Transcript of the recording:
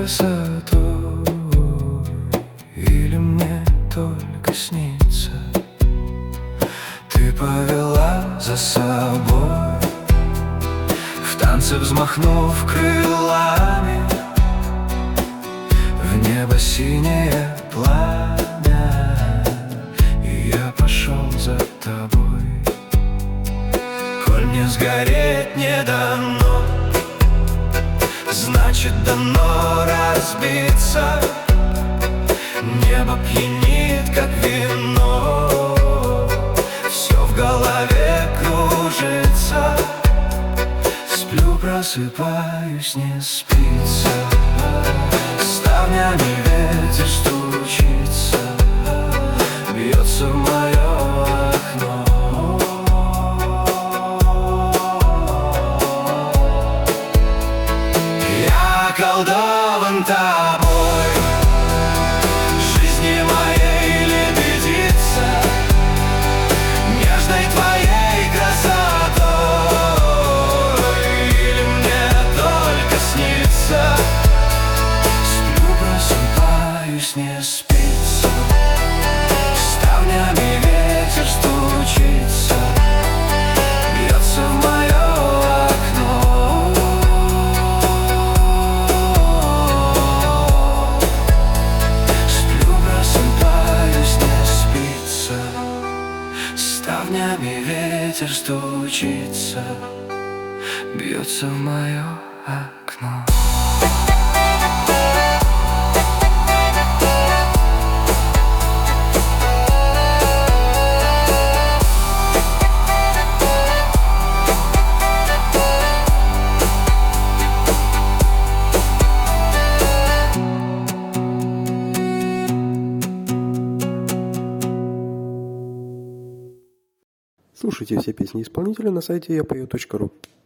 красотой, или мне только снится? Ты повела за собой, в танце взмахнув крылами, в небо синее пламя, и я пошел за тобой. Коль мне сгореть не дано, значит дано разбиться. Небо пьянит, как вино, все в голове кружится. Сплю, просыпаюсь, не спится. Ставнями ветер стучится, бьется в мое окно. Я околдован тобой, жизни моей лебедица, нежной твоей красотой, или мне только снится? Сплю, просыпаюсь, не спится. Ставнями ветер стучится, бьется в мое окно. Сплю, просыпаюсь, не спится. Ставнями ветер стучится, бьется в мое окно. Слушайте все песни исполнителя на сайте yapою.ru.